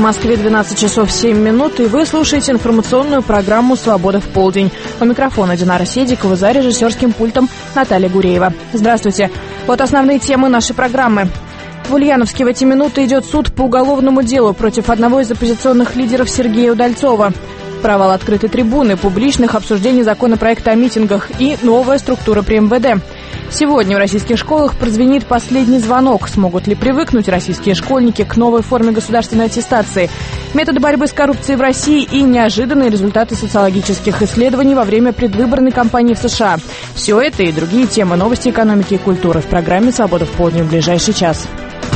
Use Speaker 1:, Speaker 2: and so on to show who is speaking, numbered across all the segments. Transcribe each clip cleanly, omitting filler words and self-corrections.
Speaker 1: Москве 12 часов 7 минут, и вы слушаете информационную программу «Свобода в полдень». У микрофона Динара Седикова, за режиссерским пультом Наталья Гуреева. Здравствуйте. Вот основные темы нашей программы. В Ульяновске в эти минуты идет суд по уголовному делу против одного из оппозиционных лидеров Сергея Удальцова. Провал открытой трибуны, публичных обсуждений законопроекта о митингах и новая структура при МВД. Сегодня в российских школах прозвенит последний звонок. Смогут ли привыкнуть российские школьники к новой форме государственной аттестации? Методы борьбы с коррупцией в России и неожиданные результаты социологических исследований во время предвыборной кампании в США. Все это и другие темы, новости экономики и культуры в программе «Свобода в полдень» в ближайший час.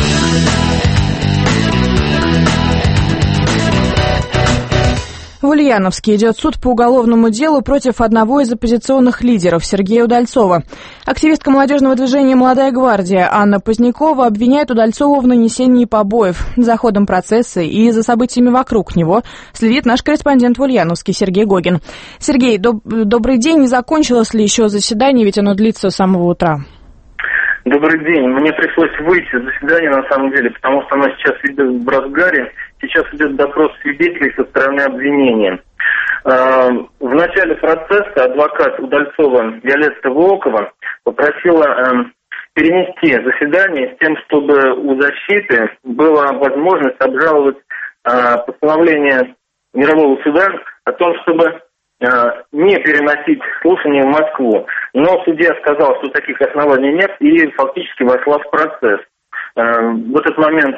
Speaker 1: В Ульяновске идет суд по уголовному делу против одного из оппозиционных лидеров Сергея Удальцова. Активистка молодежного движения «Молодая гвардия» Анна Позднякова обвиняет Удальцова в нанесении побоев. За ходом процесса и за событиями вокруг него следит наш корреспондент в Ульяновске Сергей Гогин. Сергей, добрый день. Не закончилось ли еще заседание, ведь оно длится с самого утра?
Speaker 2: Добрый день. Мне пришлось выйти из заседания, на самом деле, потому что оно сейчас идет в разгаре. Сейчас идет допрос свидетелей со стороны обвинения. В начале процесса адвокат Удальцова Виолетта Волкова попросила перенести заседание с тем, чтобы у защиты была возможность обжаловать постановление мирового суда о том, чтобы не переносить слушание в Москву. Но судья сказал, что таких оснований нет, и фактически вошла в процесс. В этот момент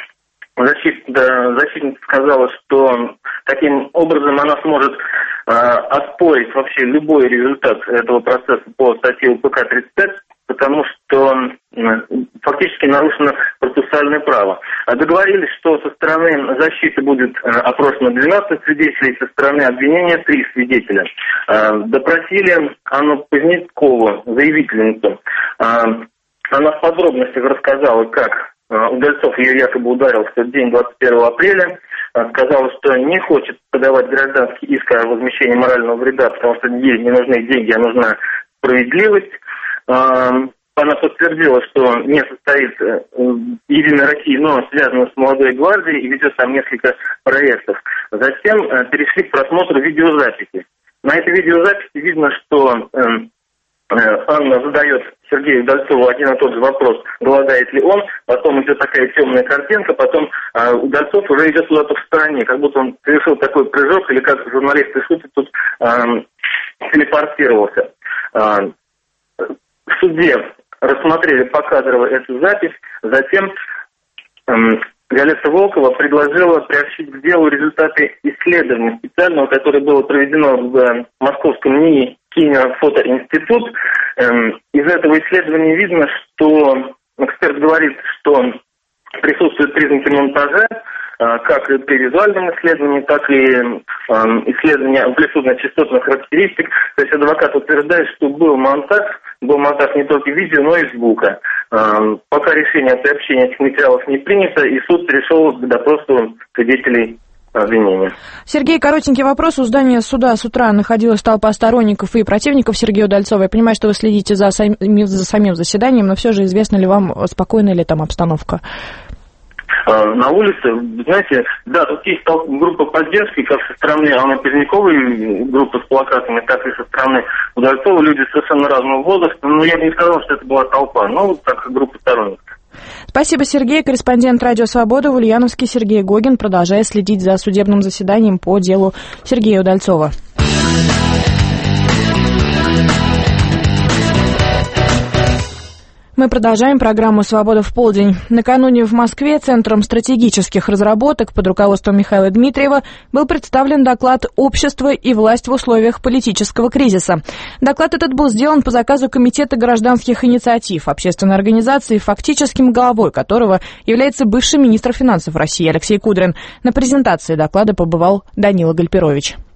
Speaker 2: защитница сказала, что таким образом она сможет оспорить вообще любой результат этого процесса по статье УПК-35, потому что фактически нарушено процессуальное право. Договорились, что со стороны защиты будет опрошено 12 свидетелей, со стороны обвинения 3 свидетеля. Допросили Анну Позднякову, заявительницу. Она в подробностях рассказала, как Удальцов ее якобы ударил в тот день, 21 апреля. Сказала, что не хочет подавать гражданский иск о возмещении морального вреда, потому что ей не нужны деньги, а нужна справедливость. Она подтвердила, что не состоит в «Единой России», но связана с «Молодой гвардией» и ведет там несколько проектов. Затем перешли к просмотру видеозаписи. На этой видеозаписи видно, что Анна задает Сергею Удальцову один и тот же вопрос, голодает ли он, потом идет такая темная картинка, потом Удальцов уже идет куда-то в стороне, как будто он совершил такой прыжок, или как журналисты шутят, тут телепортировался. В суде рассмотрели покадрово эту запись, затем Виолетта Волкова предложила приобщить к делу результаты исследования специального, которое было проведено в московском НИИ «Кинофотоинститут». Из этого исследования видно, что эксперт говорит, что присутствуют признаки монтажа, как и при визуальном исследовании, так и исследование амплитудно-частотных характеристик. То есть адвокат утверждает, что был монтаж не только видео, но и звука. Пока решение о приобщении этих материалов не принято, и суд перешел к допросу свидетелей обвинения.
Speaker 1: Сергей, коротенький вопрос. У здания суда с утра находилась толпа сторонников и противников Сергея Удальцова. Я понимаю, что вы следите за самим заседанием, но все же известно ли вам, спокойная ли там обстановка?
Speaker 2: На улице, знаете, да, тут есть группа поддержки, как со стороны Анны Поздняковой, группа с плакатами, так и со стороны Удальцова, люди совершенно разного возраста, но я бы не сказал, что это была толпа, но вот так группа сторонников.
Speaker 1: Спасибо, Сергей. Корреспондент «Радио Свобода» в Ульяновске Сергей Гогин продолжает следить за судебным заседанием по делу Сергея Удальцова. Мы продолжаем программу «Свобода в полдень». Накануне в Москве Центром стратегических разработок под руководством Михаила Дмитриева был представлен доклад «Общество и власть в условиях политического кризиса». Доклад этот был сделан по заказу Комитета гражданских инициатив, общественной организации, фактическим главой которого является бывший министр финансов России Алексей Кудрин. На презентации доклада побывал Данила Гальперович.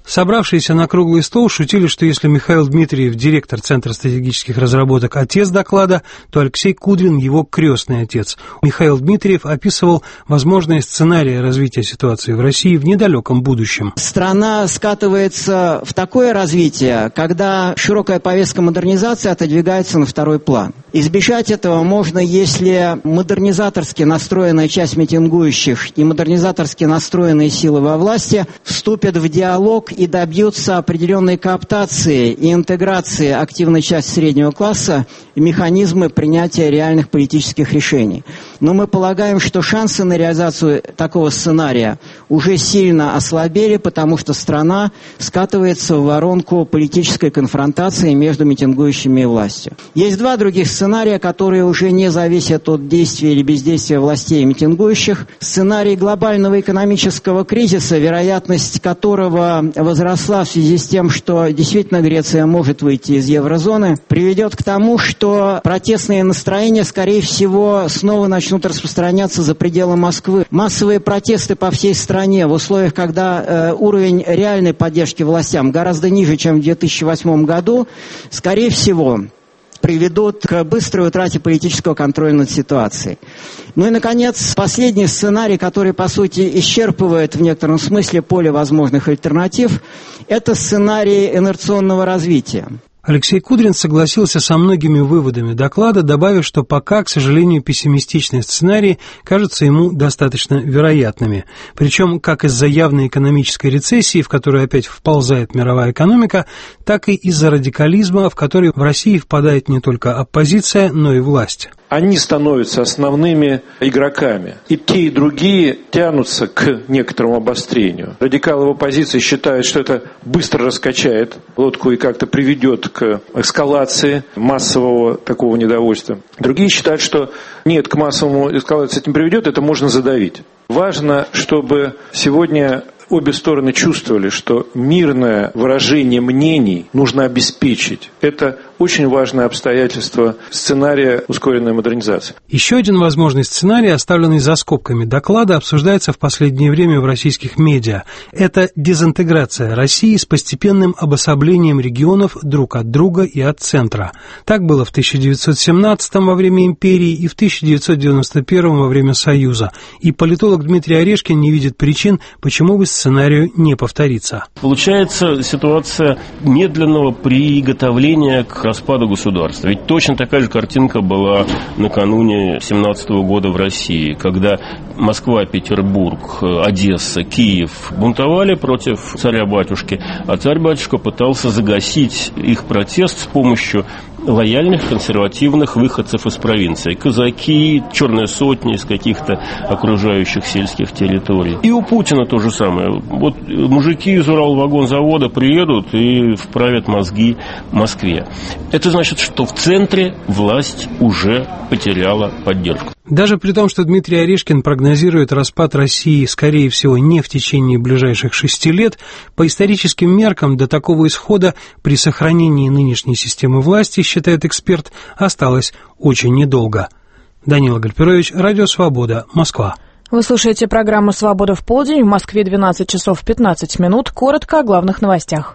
Speaker 3: Собравшиеся на круглый стол шутили, что если Михаил Дмитриев, директор Центра стратегических разработок, отец доклада, то Алексей Кудрин его крестный отец. Михаил Дмитриев описывал возможные сценарии развития ситуации в России в недалеком будущем.
Speaker 4: Страна скатывается в такое развитие, когда широкая повестка модернизации отодвигается на второй план. Избежать этого можно, если модернизаторски настроенная часть митингующих и модернизаторски настроенные силы во власти вступят в диалог и добьются определенной кооптации и интеграции активной части среднего класса в механизмы принятия реальных политических решений. Но мы полагаем, что шансы на реализацию такого сценария уже сильно ослабели, потому что страна скатывается в воронку политической конфронтации между митингующими и властью. Есть два других сценария, которые уже не зависят от действия или бездействия властей и митингующих. Сценарий глобального экономического кризиса, вероятность которого возросла в связи с тем, что действительно Греция может выйти из еврозоны, приведет к тому, что протестные настроения, скорее всего, снова начнут распространяться за пределы Москвы. Массовые протесты по всей стране в условиях, когда уровень реальной поддержки властям гораздо ниже, чем в 2008 году, скорее всего, приведут к быстрой утрате политического контроля над ситуацией. Ну и, наконец, последний сценарий, который, по сути, исчерпывает в некотором смысле поле возможных альтернатив, это сценарий инерционного развития.
Speaker 3: Алексей Кудрин согласился со многими выводами доклада, добавив, что пока, к сожалению, пессимистичные сценарии кажутся ему достаточно вероятными. Причем как из-за явной экономической рецессии, в которую опять вползает мировая экономика, так и из-за радикализма, в который в России впадает не только оппозиция, но и власть.
Speaker 5: Они становятся основными игроками. И те, и другие тянутся к некоторому обострению. Радикалы в оппозиции считают, что это быстро раскачает лодку и как-то приведет к эскалации массового такого недовольства. Другие считают, что нет, к массовому эскалации это не приведет, это можно задавить. Важно, чтобы сегодня обе стороны чувствовали, что мирное выражение мнений нужно обеспечить. Это очень важное обстоятельство сценария ускоренной модернизации.
Speaker 3: Еще один возможный сценарий, оставленный за скобками доклада, обсуждается в последнее время в российских медиа. Это дезинтеграция России с постепенным обособлением регионов друг от друга и от центра. Так было в 1917-м во время империи и в 1991-м во время Союза. И политолог Дмитрий Орешкин не видит причин, почему бы сценарию не повториться.
Speaker 6: Получается ситуация медленного приготовления к распаду государства. Ведь точно такая же картинка была накануне 1917 года в России, когда Москва, Петербург, Одесса, Киев бунтовали против царя-батюшки, а царь-батюшка пытался загасить их протест с помощью лояльных консервативных выходцев из провинции. Казаки, черная сотня из каких-то окружающих сельских территорий. И у Путина то же самое. Вот мужики из Уралвагонзавода приедут и вправят мозги Москве. Это значит, что в центре власть уже потеряла поддержку.
Speaker 3: Даже при том, что Дмитрий Орешкин прогнозирует распад России, скорее всего, не в течение ближайших 6 лет, по историческим меркам до такого исхода при сохранении нынешней системы власти, считает эксперт, осталось очень недолго. Данила Гальперович, Радио Свобода, Москва.
Speaker 1: Вы слушаете программу «Свобода в полдень». В Москве 12 часов 15 минут. Коротко о главных новостях.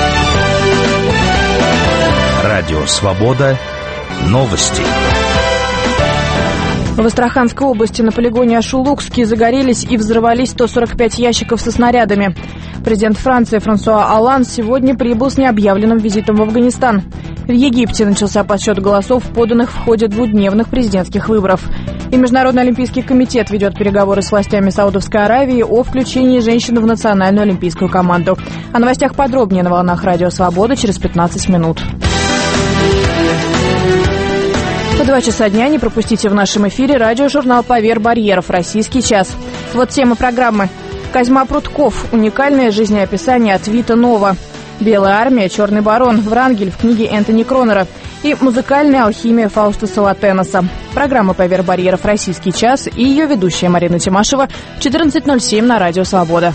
Speaker 7: Радио «Свобода». Новости.
Speaker 1: В Астраханской области на полигоне Ашулукский загорелись и взорвались 145 ящиков со снарядами. Президент Франции Франсуа Олланд сегодня прибыл с необъявленным визитом в Афганистан. В Египте начался подсчет голосов, поданных в ходе двухдневных президентских выборов. И Международный олимпийский комитет ведет переговоры с властями Саудовской Аравии о включении женщин в национальную олимпийскую команду. О новостях подробнее на волнах Радио Свобода через 15 минут. В 2 часа дня не пропустите в нашем эфире радиожурнал «Поверь барьеров. Российский час». Вот тема программы. Козьма Прутков. Уникальное жизнеописание от Вита Нова. Белая армия. Черный барон. Врангель в книге Энтони Кронера. И музыкальная алхимия Фауста Салатеноса. Программа «Поверь барьеров. Российский час» и ее ведущая Марина Тимашева в 14:07 на Радио Свобода.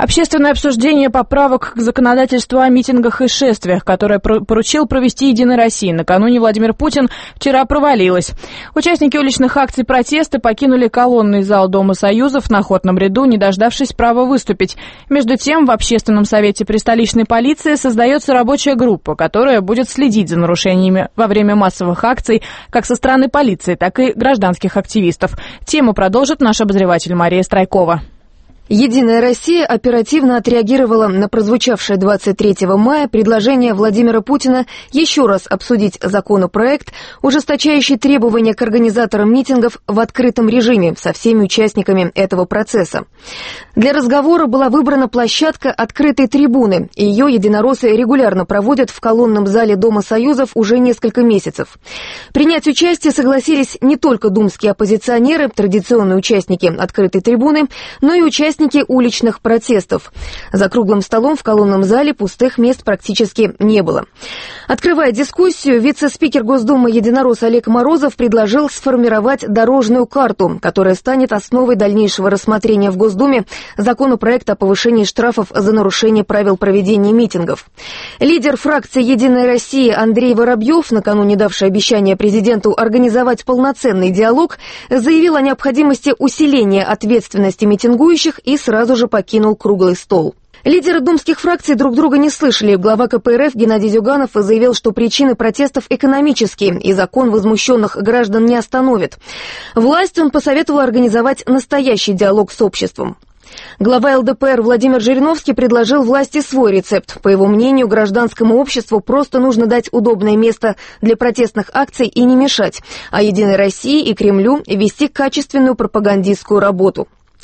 Speaker 1: Общественное обсуждение поправок к законодательству о митингах и шествиях, которое поручил провести «Единая Россия» накануне Владимир Путин, вчера провалилось. Участники уличных акций протеста покинули колонный зал Дома Союзов на охотном ряду, не дождавшись права выступить. Между тем, в Общественном совете при столичной полиции создается рабочая группа, которая будет следить за нарушениями во время массовых акций как со стороны полиции, так и гражданских активистов. Тему продолжит наш обозреватель Мария Страйкова.
Speaker 8: «Единая Россия» оперативно отреагировала на прозвучавшее 23 мая предложение Владимира Путина еще раз обсудить законопроект, ужесточающий требования к организаторам митингов в открытом режиме со всеми участниками этого процесса. Для разговора была выбрана площадка открытой трибуны, и ее единороссы регулярно проводят в колонном зале Дома Союзов уже несколько месяцев. Принять участие согласились не только думские оппозиционеры, традиционные участники открытой трибуны, но и участники уличных протестов. За круглым столом в колонном зале пустых мест практически не было. Открывая дискуссию, вице-спикер Госдумы единорос Олег Морозов предложил сформировать дорожную карту, которая станет основой дальнейшего рассмотрения в Госдуме законопроекта о повышении штрафов за нарушение правил проведения митингов. Лидер фракции «Единая Россия» Андрей Воробьев, накануне давший обещание президенту организовать полноценный диалог, заявил о необходимости усиления ответственности митингующих и сразу же покинул круглый стол. Лидеры думских фракций друг друга не слышали. Глава КПРФ Геннадий Зюганов заявил, что причины протестов экономические, и закон возмущенных граждан не остановит. Власть он посоветовал организовать настоящий диалог с обществом. Глава ЛДПР Владимир Жириновский предложил власти свой рецепт. По его мнению, гражданскому обществу просто нужно дать удобное место для протестных акций и не мешать, а «Единой России» и Кремлю вести качественную пропагандистскую работу.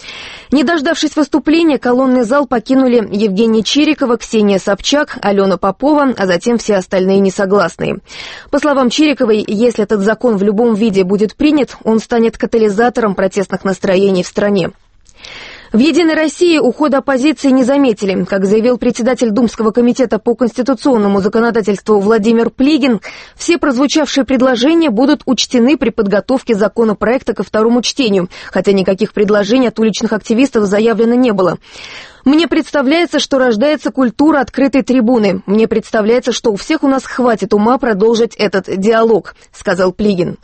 Speaker 8: Не дождавшись выступления, колонный зал покинули Евгения Чирикова, Ксения Собчак, Алена Попова, а затем все остальные несогласные. По словам Чириковой, если этот закон в любом виде будет принят, он станет катализатором протестных настроений в стране. В «Единой России» ухода оппозиции не заметили. Как заявил председатель Думского комитета по конституционному законодательству Владимир Плигин, все прозвучавшие предложения будут учтены при подготовке законопроекта ко второму чтению, хотя никаких предложений от уличных активистов заявлено не было. «Мне представляется, что рождается культура открытой трибуны. Мне представляется, что у всех у нас хватит ума продолжить этот диалог», — сказал Плигин.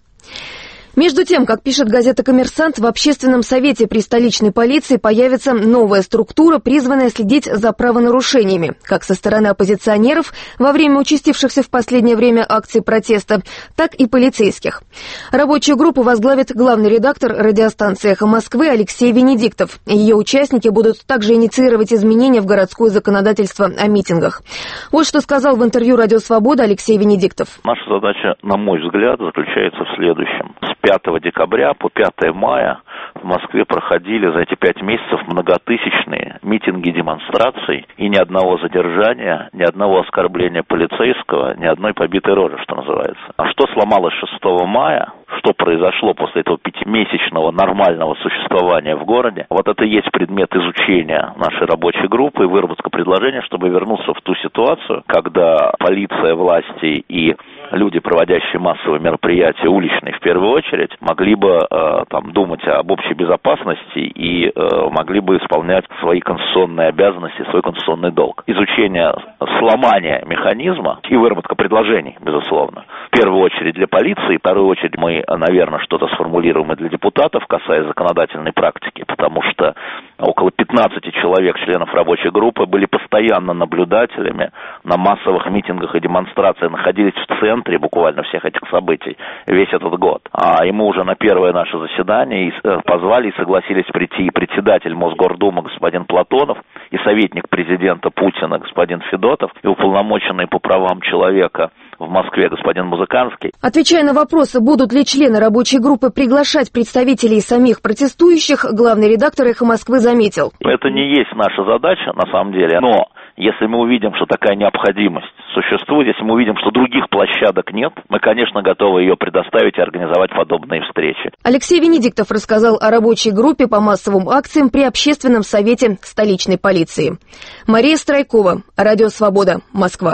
Speaker 8: Между тем, как пишет газета «Коммерсант», в Общественном совете при столичной полиции появится новая структура, призванная следить за правонарушениями, как со стороны оппозиционеров во время участившихся в последнее время акций протеста, так и полицейских. Рабочую группу возглавит главный редактор радиостанции «Эхо Москвы» Алексей Венедиктов. Ее участники будут также инициировать изменения в городское законодательство о митингах. Вот что сказал в интервью «Радио Свобода» Алексей Венедиктов.
Speaker 9: Наша задача, на мой взгляд, заключается в следующем. С 5 декабря по 5 мая в Москве проходили за эти 5 месяцев многотысячные митинги, демонстрации, и ни одного задержания, ни одного оскорбления полицейского, ни одной побитой рожи, что называется. А что сломалось 6 мая, что произошло после этого 5-месячного нормального существования в городе, вот это и есть предмет изучения нашей рабочей группы и выработка предложения, чтобы вернуться в ту ситуацию, когда полиция, власти и люди, проводящие массовые мероприятия, уличные в первую очередь, могли бы думать об общей безопасности и могли бы исполнять свои конституционные обязанности, свой конституционный долг. Изучение сломания механизма и выработка предложений, безусловно. В первую очередь для полиции, в вторую очередь мы, наверное, что-то сформулируем и для депутатов, касаясь законодательной практики, потому что около 15 человек, членов рабочей группы, были постоянно наблюдателями на массовых митингах и демонстрациях, находились в центре буквально всех этих событий весь этот год. И мы уже на первое наше заседание позвали и согласились прийти и председатель Мосгордумы господин Платонов, и советник президента Путина господин Федотов, и уполномоченный по правам человека в Москве господин Музыканский.
Speaker 8: Отвечая на вопросы, будут ли члены рабочей группы приглашать представителей самих протестующих, главный редактор «Эхо Москвы» заметил.
Speaker 9: Это не есть наша задача, на самом деле, но если мы увидим, что такая необходимость существует, если мы увидим, что других площадок нет, мы, конечно, готовы ее предоставить и организовать подобные встречи.
Speaker 8: Алексей Венедиктов рассказал о рабочей группе по массовым акциям при Общественном совете столичной полиции. Мария Страйкова, Радио Свобода, Москва.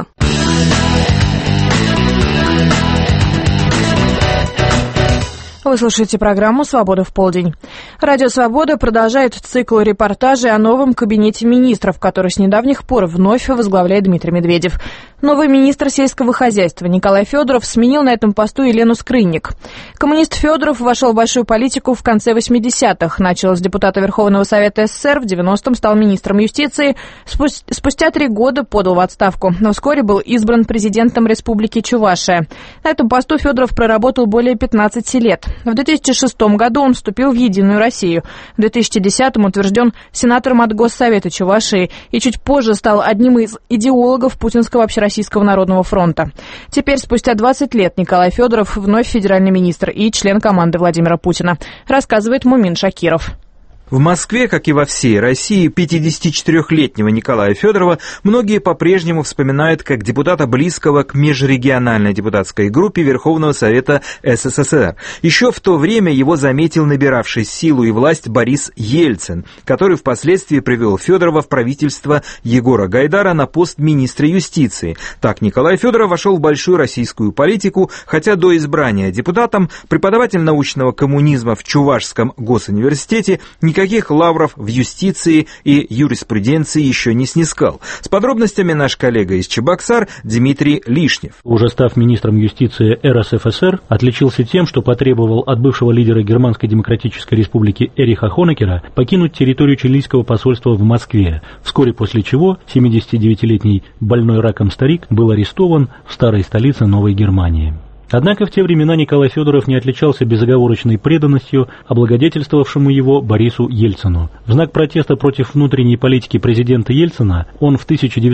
Speaker 1: Вы слушаете программу «Свобода в полдень». Радио «Свобода» продолжает цикл репортажей о новом кабинете министров, который с недавних пор вновь возглавляет Дмитрий Медведев. Новый министр сельского хозяйства Николай Федоров сменил на этом посту Елену Скрынник. Коммунист Федоров вошел в большую политику в конце 80-х. Начал с депутата Верховного Совета СССР, в 90-м стал министром юстиции. Спустя 3 года подал в отставку, но вскоре был избран президентом Республики Чувашия. На этом посту Федоров проработал более 15 лет. В 2006 году он вступил в «Единую Россию». В 2010-м утвержден сенатором от Госсовета Чувашии и чуть позже стал одним из идеологов Путинского общероссийского народного фронта. Теперь, спустя 20 лет, Николай Федоров вновь федеральный министр и член команды Владимира Путина, рассказывает Мумин Шакиров.
Speaker 10: В Москве, как и во всей России, 54-летнего Николая Федорова многие по-прежнему вспоминают как депутата, близкого к межрегиональной депутатской группе Верховного Совета СССР. Еще в то время его заметил набиравший силу и власть Борис Ельцин, который впоследствии привел Федорова в правительство Егора Гайдара на пост министра юстиции. Так Николай Федоров вошел в большую российскую политику, хотя до избрания депутатом преподаватель научного коммунизма в Чувашском госуниверситете никаких лавров в юстиции и юриспруденции еще не снискал. С подробностями наш коллега из Чебоксар Дмитрий Лишнев.
Speaker 11: Уже став министром юстиции РСФСР, отличился тем, что потребовал от бывшего лидера Германской Демократической Республики Эриха Хонекера покинуть территорию чилийского посольства в Москве, вскоре после чего 79-летний больной раком старик был арестован в старой столице Новой Германии. Однако в те времена Николай Федоров не отличался безоговорочной преданностью облагодетельствовавшему его Борису Ельцину. В знак протеста против внутренней политики президента Ельцина он в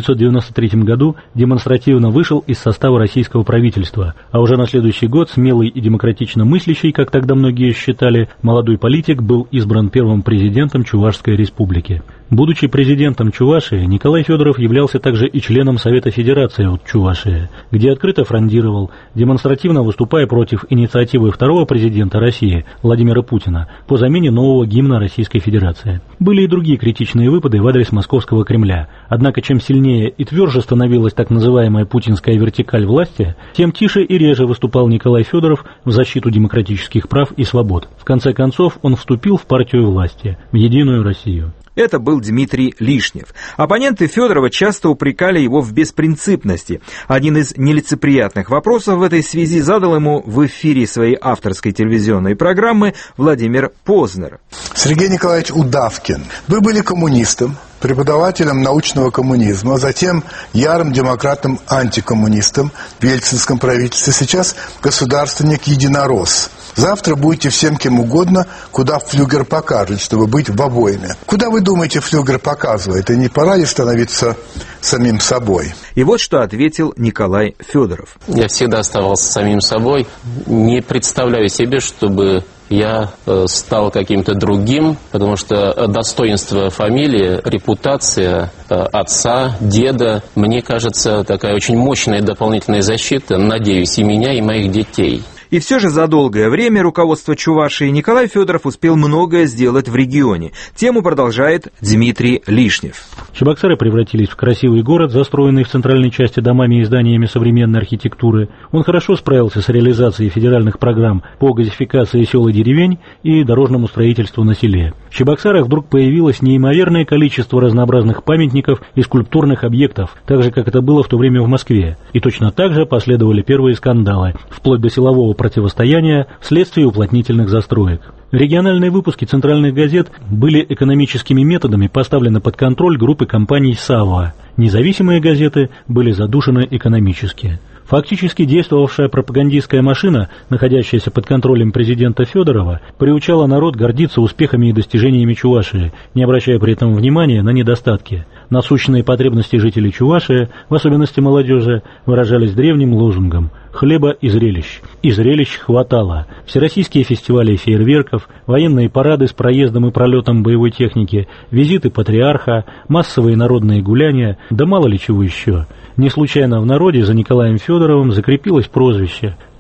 Speaker 11: 1993 году демонстративно вышел из состава российского правительства, а уже на следующий год смелый и демократично мыслящий, как тогда многие считали, молодой политик был избран первым президентом Чувашской республики. Будучи президентом Чувашии, Николай Федоров являлся также и членом Совета Федерации от Чувашии, где открыто фрондировал, демонстративно выступая против инициативы второго президента России Владимира Путина по замене нового гимна Российской Федерации. Были и другие критичные выпады в адрес московского Кремля. Однако чем сильнее и тверже становилась так называемая путинская вертикаль власти, тем тише и реже выступал Николай Федоров в защиту демократических прав и свобод. В конце концов, он вступил в партию власти, в Единую Россию.
Speaker 10: Это был Дмитрий Лишнев. Оппоненты Федорова часто упрекали его в беспринципности. Один из нелицеприятных вопросов в этой связи задал ему в эфире своей авторской телевизионной программы Владимир Познер.
Speaker 12: Сергей Николаевич Удавкин, вы были коммунистом, преподавателем научного коммунизма, затем ярым демократом-антикоммунистом в ельцинском правительстве, сейчас государственник-единорос. Завтра будете всем кем угодно, куда флюгер покажет, чтобы быть в обойме. Куда, вы думаете, флюгер показывает? И не пора ли становиться самим собой?
Speaker 10: И вот что ответил Николай Федоров.
Speaker 13: Я всегда оставался самим собой. Не представляю себе, чтобы я стал каким-то другим, потому что достоинство фамилии, репутация отца, деда, мне кажется, такая очень мощная дополнительная защита, надеюсь, и меня, и моих детей.
Speaker 10: И все же за долгое время руководство Чувашии Николай Федоров успел многое сделать в регионе. Тему продолжает Дмитрий Лишнев.
Speaker 11: Чебоксары превратились в красивый город, застроенный в центральной части домами и зданиями современной архитектуры. Он хорошо справился с реализацией федеральных программ по газификации сел и деревень и дорожному строительству на селе. В Чебоксарах вдруг появилось неимоверное количество разнообразных памятников и скульптурных объектов, так же, как это было в то время в Москве. И точно так же последовали первые скандалы, вплоть до силового противостояния вследствие уплотнительных застроек. Региональные выпуски центральных газет были экономическими методами поставлены под контроль группы компаний «Савва». Независимые газеты были задушены экономически. Фактически действовавшая пропагандистская машина, находящаяся под контролем президента Федорова, приучала народ гордиться успехами и достижениями Чувашии, не обращая при этом внимания на недостатки. Насущные потребности жителей Чувашии, в особенности молодежи, выражались древним лозунгом «хлеба и зрелищ». И зрелищ хватало. Всероссийские фестивали фейерверков, военные парады с проездом и пролетом боевой техники, визиты патриарха, массовые народные гуляния, да мало ли чего еще. Не случайно в народе за Николаем Федоровым закрепилось прозвище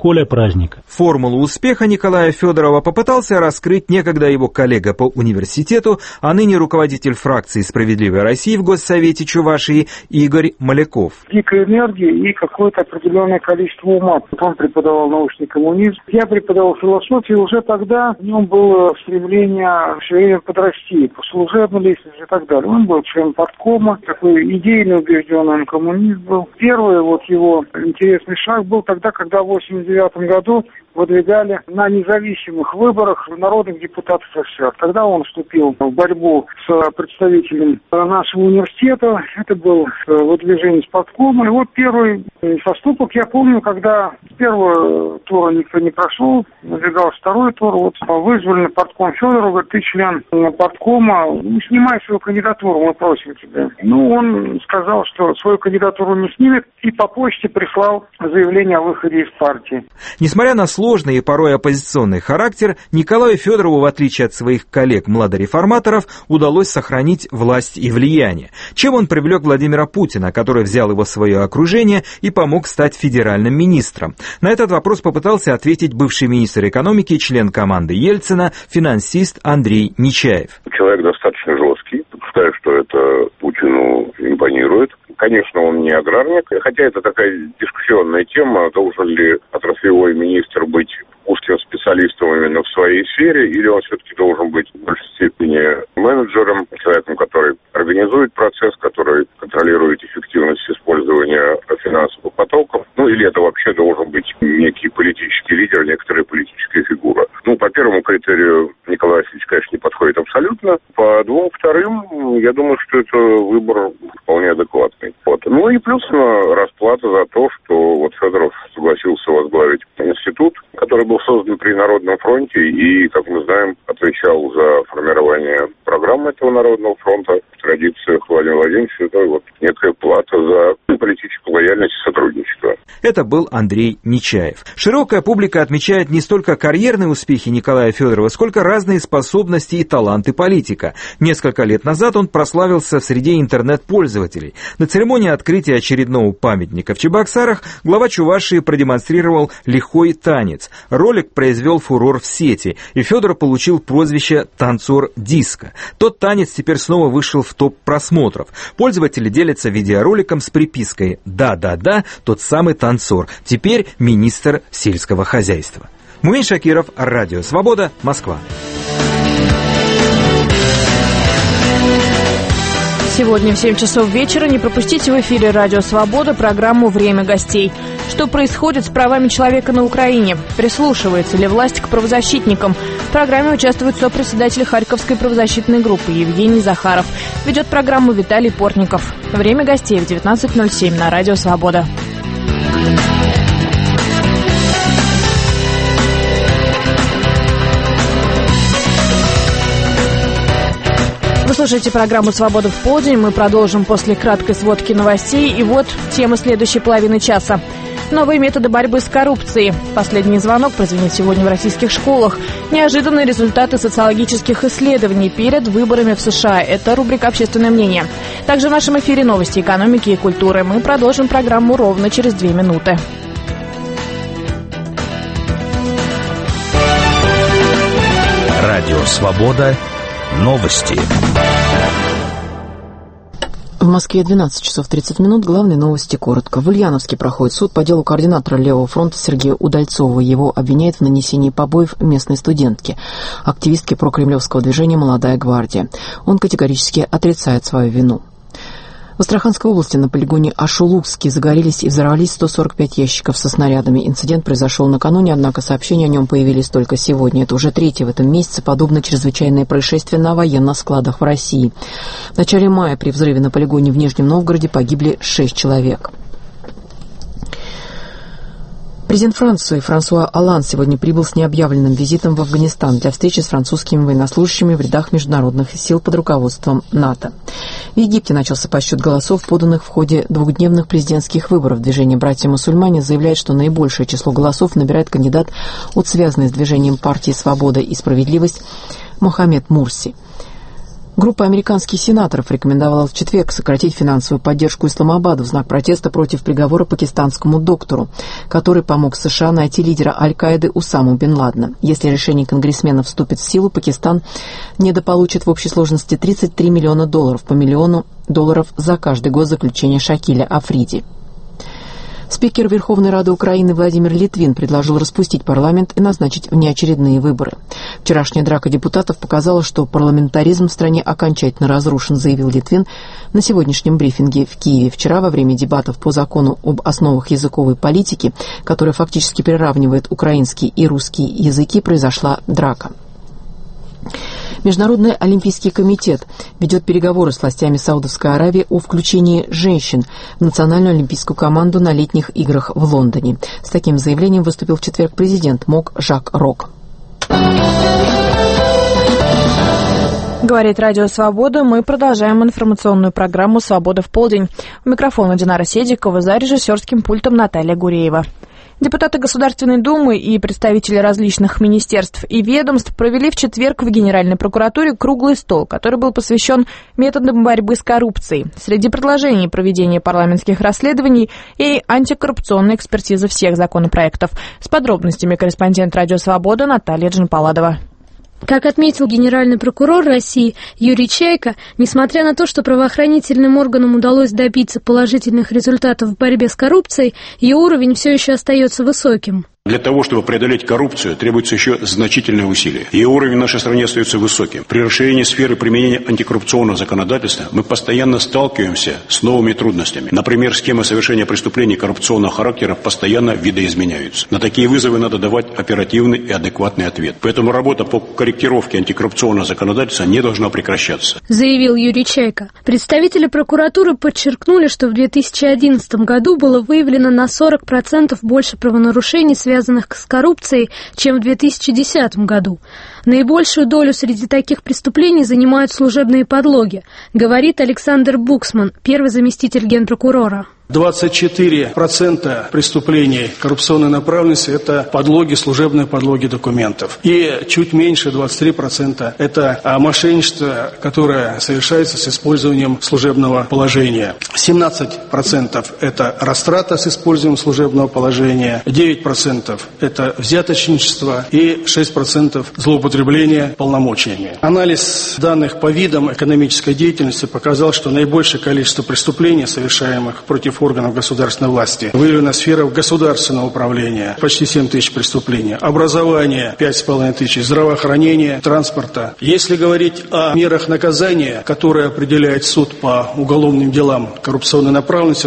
Speaker 11: Коля Праздник.
Speaker 10: Формулу успеха Николая Федорова попытался раскрыть некогда его коллега по университету, а ныне руководитель фракции «Справедливой России» в Госсовете Чувашии Игорь Маляков.
Speaker 14: Дикая энергия и какое-то определенное количество ума. Он преподавал научный коммунизм. Я преподавал философию. Уже тогда в нем было стремление все время подрасти по служебной лестнице и так далее. Он был членом парткома, такой идейно убежденный он коммунист был. Первый его интересный шаг был тогда, когда в 1989 году выдвигали на независимых выборах народных депутатов СССР. Тогда он вступил в борьбу с представителем нашего университета. Это было выдвижение с парткома. И вот первый поступок, я помню, когда с первого тура никто не прошел, выдвигался второй тур, вот вызвали на партком Федорова, говорит, ты член парткома, снимай свою кандидатуру, мы просим тебя. Он сказал, что свою кандидатуру не снимет, и по почте прислал заявление о выходе из партии.
Speaker 10: Несмотря на сложный и порой оппозиционный характер, Николаю Федорову, в отличие от своих коллег-младореформаторов, удалось сохранить власть и влияние. Чем он привлек Владимира Путина, который взял его в свое окружение и помог стать федеральным министром? На этот вопрос попытался ответить бывший министр экономики, член команды Ельцина, финансист Андрей Нечаев.
Speaker 15: Человек достаточно жесткий, считаю, что это Путину импонирует. Конечно, он не аграрник, хотя это такая дискуссионная тема, должен ли отраслевой министр быть узким специалистом именно в своей сфере, или он все-таки должен быть в большей степени менеджером, человеком, который организует процесс, который контролирует эффективность использования финансовых потоков, или это вообще должен быть некий политический лидер, некоторая политическая фигура. По первому критерию Николай Васильевич, конечно, не подходит абсолютно. По двум вторым, я думаю, что это выбор вполне адекватный. И плюс расплата за то, что Федоров согласился возглавить институт, который был создан при Народном фронте и, как мы знаем, отвечал за формирование программы этого Народного фронта. В традициях Владимира Владимировича это некая плата за политическую лояльность и сотрудничество.
Speaker 10: Это был Андрей Нечаев. Широкая публика отмечает не столько карьерные успехи Николая Федорова, сколько разные способности и таланты политика. Несколько лет назад он прославился в среде интернет-пользователей. На церемонии открытия очередного памятника в Чебоксарах глава Чувашии продемонстрировал лихой танец. Ролик произвел фурор в сети, и Федоров получил прозвище «танцор диска». Тот танец теперь снова вышел в топ просмотров. Пользователи делятся видеороликом с припиской «Да-да-да, тот самый танцор, теперь министр сельского хозяйства». Мумин Шакиров, Радио Свобода, Москва.
Speaker 1: Сегодня в 7 часов вечера не пропустите в эфире «Радио Свобода» программу «Время гостей». Что происходит с правами человека на Украине? Прислушивается ли власть к правозащитникам? В программе участвует сопредседатель Харьковской правозащитной группы Евгений Захаров. Ведет программу Виталий Портников. Время гостей в 19:07 на «Радио Свобода». Вы слушаете программу «Свобода в полдень». Мы продолжим после краткой сводки новостей. И вот тема следующей половины часа. Новые методы борьбы с коррупцией. Последний звонок прозвенит сегодня в российских школах. Неожиданные результаты социологических исследований перед выборами в США. Это рубрика «Общественное мнение». Также в нашем эфире новости экономики и культуры. Мы продолжим программу ровно через 2 минуты.
Speaker 7: Радио «Свобода». Новости.
Speaker 16: В Москве 12 часов 30 минут. Главные новости коротко. В Ульяновске проходит суд по делу координатора Левого фронта Сергея Удальцова. Его обвиняют в нанесении побоев местной студентке, активистке прокремлевского движения «Молодая гвардия». Он категорически отрицает свою вину. В Астраханской области на полигоне Ашулукский загорелись и взорвались 145 ящиков со снарядами. Инцидент произошел накануне, однако сообщения о нем появились только сегодня. Это уже 3-е в этом месяце подобное чрезвычайное происшествие на военных складах в России. В начале мая при взрыве на полигоне в Нижнем Новгороде погибли 6 человек. Президент Франции Франсуа Олланд сегодня прибыл с необъявленным визитом в Афганистан для встречи с французскими военнослужащими в рядах международных сил под руководством НАТО. В Египте начался подсчет голосов, поданных в ходе 2-дневных президентских выборов. Движение «Братья-мусульмане» заявляет, что наибольшее число голосов набирает кандидат от связанной с движением партии «Свобода и справедливость» Мохаммед Мурси. Группа американских сенаторов рекомендовала в четверг сократить финансовую поддержку Исламабаду в знак протеста против приговора пакистанскому доктору, который помог США найти лидера Аль-Каиды Усаму бен Ладена. Если решение конгрессменов вступит в силу, Пакистан недополучит в общей сложности $33 миллиона, по $1 миллион за каждый год заключения Шакиля Африди. Спикер Верховной Рады Украины Владимир Литвин предложил распустить парламент и назначить внеочередные выборы. Вчерашняя драка депутатов показала, что парламентаризм в стране окончательно разрушен, заявил Литвин на сегодняшнем брифинге в Киеве. Вчера во время дебатов по закону об основах языковой политики, который фактически приравнивает украинский и русский языки, произошла драка. Международный олимпийский комитет ведет переговоры с властями Саудовской Аравии о включении женщин в национальную олимпийскую команду на летних играх в Лондоне. С таким заявлением выступил в четверг президент МОК Жак Рок.
Speaker 1: Говорит Радио Свобода. Мы продолжаем информационную программу «Свобода в полдень». У микрофона Динара Седикова, за режиссерским пультом Наталья Гуреева. Депутаты Государственной Думы и представители различных министерств и ведомств провели в четверг в Генеральной прокуратуре круглый стол, который был посвящен методам борьбы с коррупцией. Среди предложений проведения парламентских расследований и антикоррупционной экспертизы всех законопроектов. С подробностями корреспондент Радио Свобода Наталья Джанпаладова.
Speaker 17: Как отметил генеральный прокурор России Юрий Чайка, несмотря на то, что правоохранительным органам удалось добиться положительных результатов в борьбе с коррупцией, ее уровень все еще остается высоким.
Speaker 18: Для того, чтобы преодолеть коррупцию, требуется еще значительные усилия. Ее уровень в нашей стране остается высоким. При расширении сферы применения антикоррупционного законодательства мы постоянно сталкиваемся с новыми трудностями. Например, схемы совершения преступлений коррупционного характера постоянно видоизменяются. На такие вызовы надо давать оперативный и адекватный ответ. Поэтому работа по корректировке антикоррупционного законодательства не должна прекращаться,
Speaker 17: заявил Юрий Чайка. Представители прокуратуры подчеркнули, что в 2011 году было выявлено на 40% больше правонарушений, связанных с коррупцией, чем в 2010 году. Наибольшую долю среди таких преступлений занимают служебные подлоги, говорит Александр Буксман, первый заместитель генпрокурора.
Speaker 19: 24% преступлений коррупционной направленности – это подлоги, служебные подлоги документов. И чуть меньше, 23% – это мошенничество, которое совершается с использованием служебного положения. 17% – это растрата с использованием служебного положения. 9% – это взяточничество. И 6% – злоупотребление полномочиями. Анализ данных по видам экономической деятельности показал, что наибольшее количество преступлений, совершаемых против органов государственной власти, выявлена сфера государственного управления, почти 7 тысяч преступлений, образование 5,5 тысяч, здравоохранение, транспорта. Если говорить о мерах наказания, которые определяет суд по уголовным делам коррупционной направленности,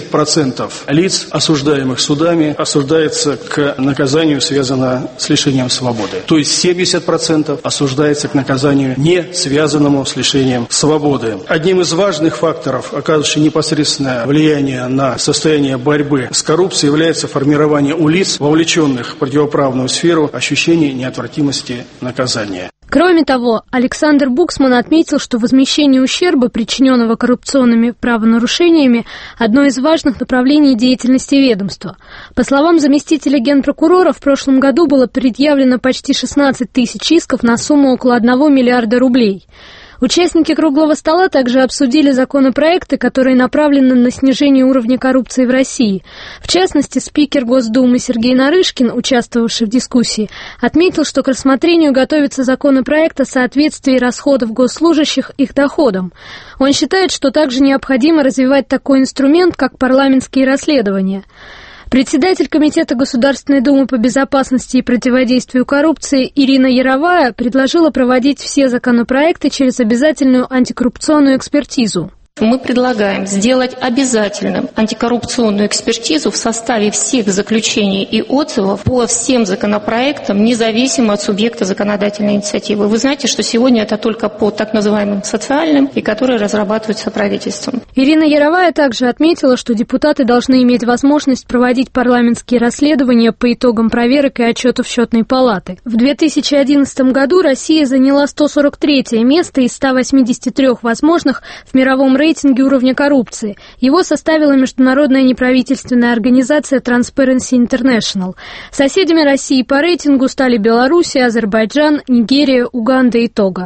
Speaker 19: 30% лиц, осуждаемых судами, осуждается к наказанию, связанному с лишением свободы. То есть 70% осуждается к наказанию, не связанному с лишением свободы. Одним из важных факторов, оказывающих непосредственное влияние на состояние борьбы с коррупцией, является формирование у лиц, вовлеченных в противоправную сферу, ощущения неотвратимости наказания.
Speaker 17: Кроме того, Александр Буксман отметил, что возмещение ущерба, причиненного коррупционными правонарушениями, одно из важных направлений деятельности ведомства. По словам заместителя генпрокурора, в прошлом году было предъявлено почти 16 тысяч исков на сумму около 1 миллиарда рублей. Участники круглого стола также обсудили законопроекты, которые направлены на снижение уровня коррупции в России. В частности, спикер Госдумы Сергей Нарышкин, участвовавший в дискуссии, отметил, что к рассмотрению готовится законопроект о соответствии расходов госслужащих их доходам. Он считает, что также необходимо развивать такой инструмент, как парламентские расследования. Председатель Комитета Государственной Думы по безопасности и противодействию коррупции Ирина Яровая предложила проводить все законопроекты через обязательную антикоррупционную экспертизу.
Speaker 20: Мы предлагаем сделать обязательным антикоррупционную экспертизу в составе всех заключений и отзывов по всем законопроектам, независимо от субъекта законодательной инициативы. Вы знаете, что сегодня это только по так называемым социальным, и которые разрабатываются правительством.
Speaker 17: Ирина Яровая также отметила, что депутаты должны иметь возможность проводить парламентские расследования по итогам проверок и отчетов Счетной палаты. В 2011 году Россия заняла 143-е место из 183 возможных в мировом рейтинге уровня коррупции. Его составила международная неправительственная организация Transparency International. Соседями России по рейтингу стали Белоруссия, Азербайджан, Нигерия, Уганда и Того.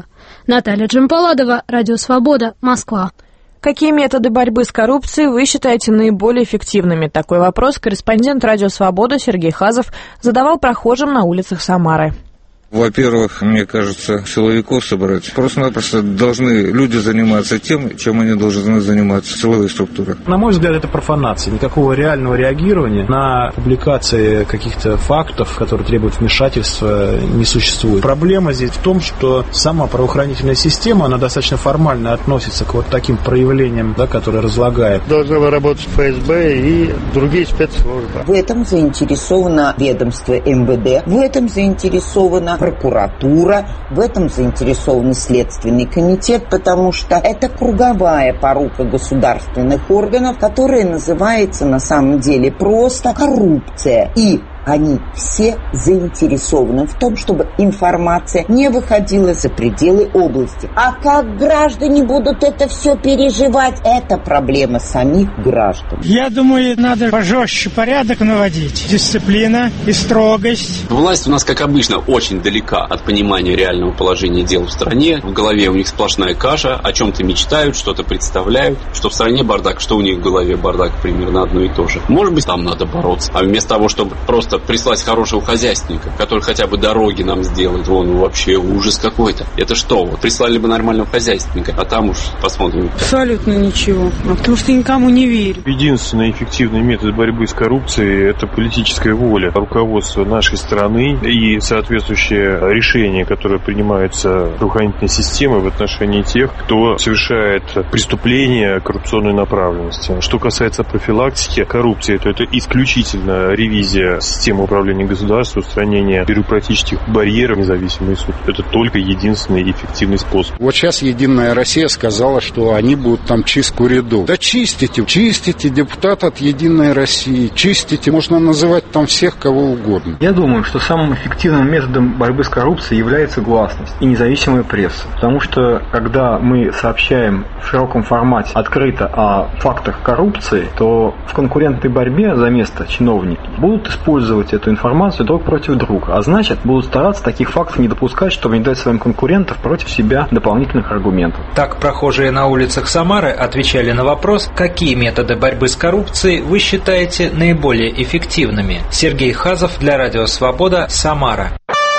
Speaker 17: Наталья Джампаладова, Радио Свобода, Москва.
Speaker 1: Какие методы борьбы с коррупцией вы считаете наиболее эффективными? Такой вопрос корреспондент Радио Свобода Сергей Хазов задавал прохожим на улицах Самары.
Speaker 21: Во-первых, мне кажется, силовиков собрать. Просто-напросто должны люди заниматься тем, чем они должны заниматься, силовые структуры.
Speaker 5: На мой взгляд, это профанация. Никакого реального реагирования на публикации каких-то фактов, которые требуют вмешательства, не существует. Проблема здесь в том, что сама правоохранительная система, она достаточно формально относится к вот таким проявлениям, да, которые разлагают.
Speaker 22: Должны работать ФСБ и другие спецслужбы.
Speaker 23: В этом заинтересовано ведомство МВД, в этом заинтересовано прокуратура, в этом заинтересован Следственный комитет, потому что это круговая порука государственных органов, которая называется на самом деле просто коррупция. И они все заинтересованы в том, чтобы информация не выходила за пределы области. А как граждане будут это все переживать, это проблема самих граждан.
Speaker 24: Я думаю, надо пожестче порядок наводить. Дисциплина и строгость.
Speaker 25: Власть у нас, как обычно, очень далека от понимания реального положения дел в стране. В голове у них сплошная каша, о чем-то мечтают, что-то представляют. Что в стране бардак, что у них в голове бардак, примерно одно и то же. Может быть, там надо бороться. А вместо того, чтобы просто прислать хорошего хозяйственника, который хотя бы дороги нам сделает, вон вообще ужас какой-то. Это что? Вот прислали бы нормального хозяйственника, а там уж посмотрим.
Speaker 26: Абсолютно ничего, потому что никому не верю.
Speaker 6: Единственный эффективный метод борьбы с коррупцией – это политическая воля руководства нашей страны и соответствующие решения, которые принимаются правоохранительной системой в отношении тех, кто совершает преступления коррупционной направленности. Что касается профилактики коррупции, то это исключительно ревизия системы управления государством, устранение бюрократических барьеров, независимый суд. Это только единственный эффективный способ.
Speaker 22: Вот сейчас Единая Россия сказала, что они будут там чистку рядов. Да чистите депутат от Единой России, чистите, можно называть там всех кого угодно.
Speaker 27: Я думаю, что самым эффективным методом борьбы с коррупцией является гласность и независимая пресса. Потому что, когда мы сообщаем в широком формате открыто о фактах коррупции, то в конкурентной борьбе за место чиновники будут использовать эту информацию друг против друга, а значит, будут стараться таких фактов не допускать, чтобы не дать своим конкурентам против себя дополнительных аргументов.
Speaker 10: Так прохожие на улицах Самары отвечали на вопрос, какие методы борьбы с коррупцией вы считаете наиболее эффективными. Сергей Хазов для Радио Свобода, Самара.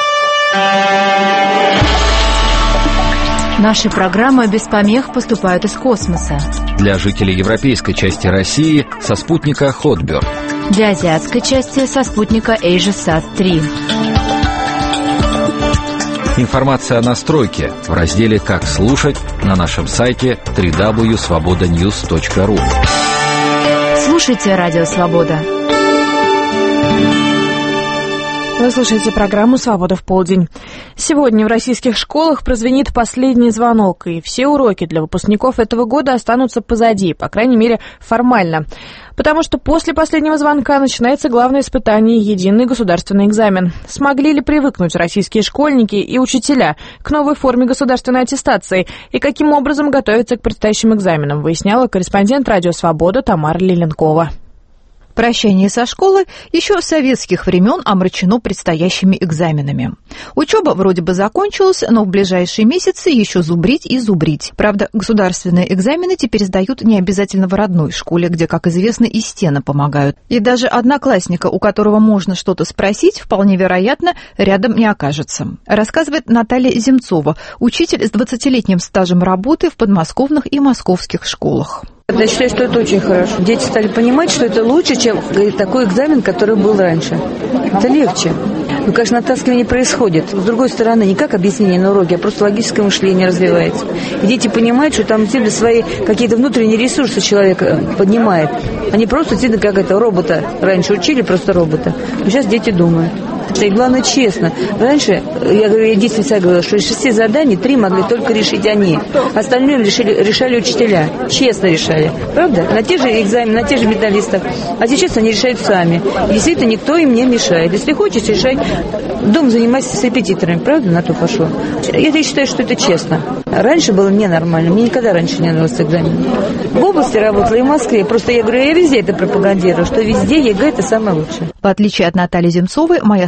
Speaker 28: Наши программы без помех поступают из космоса.
Speaker 7: Для жителей европейской части России со спутника Hotbird.
Speaker 28: Для азиатской части со спутника AsiaSat-3.
Speaker 7: Информация о настройке в разделе «Как слушать» на нашем сайте www.svobodanews.ru.
Speaker 28: Слушайте Радио Свобода.
Speaker 1: Вы слушаете программу «Свобода в полдень». Сегодня в российских школах прозвенит последний звонок, и все уроки для выпускников этого года останутся позади, по крайней мере, формально. Потому что после последнего звонка начинается главное испытание – единый государственный экзамен. Смогли ли привыкнуть российские школьники и учителя к новой форме государственной аттестации и каким образом готовятся к предстоящим экзаменам, выясняла корреспондент «Радио Свобода» Тамара Лиленкова.
Speaker 28: Прощание со школы еще с советских времен омрачено предстоящими экзаменами. Учеба вроде бы закончилась, но в ближайшие месяцы еще зубрить и зубрить. Правда, государственные экзамены теперь сдают не обязательно в родной школе, где, как известно, и стены помогают. И даже одноклассника, у которого можно что-то спросить, вполне вероятно, рядом не окажется. Рассказывает Наталья Земцова, учитель с 20-летним стажем работы в подмосковных и московских школах.
Speaker 29: Я считаю, что это очень хорошо. Дети стали понимать, что это лучше, чем такой экзамен, который был раньше. Это легче. Ну, конечно, натаскивание происходит. С другой стороны, не как объяснение на уроке, а просто логическое мышление развивается. И дети понимают, что там действительно свои какие-то внутренние ресурсы человек поднимает. Они просто действительно как это, робота. Раньше учили просто робота. Но сейчас дети думают. И главное, честно. Раньше, я действительно всегда говорила, что из 6 заданий 3 могли только решить они. Остальные решали учителя. Честно решали. Правда? На те же экзамены, на те же медалистов. А сейчас они решают сами. И действительно, никто им не мешает. Если хочешь, решай. Дома занимайся с репетиторами. Правда? На то пошло. Я считаю, что это честно. Раньше было ненормально. Мне никогда раньше не нравился экзамен. В области работала и в Москве. Просто я говорю, я везде это пропагандирую, что везде ЕГЭ это самое лучшее.
Speaker 28: В отличие от Натальи Земцовой, моя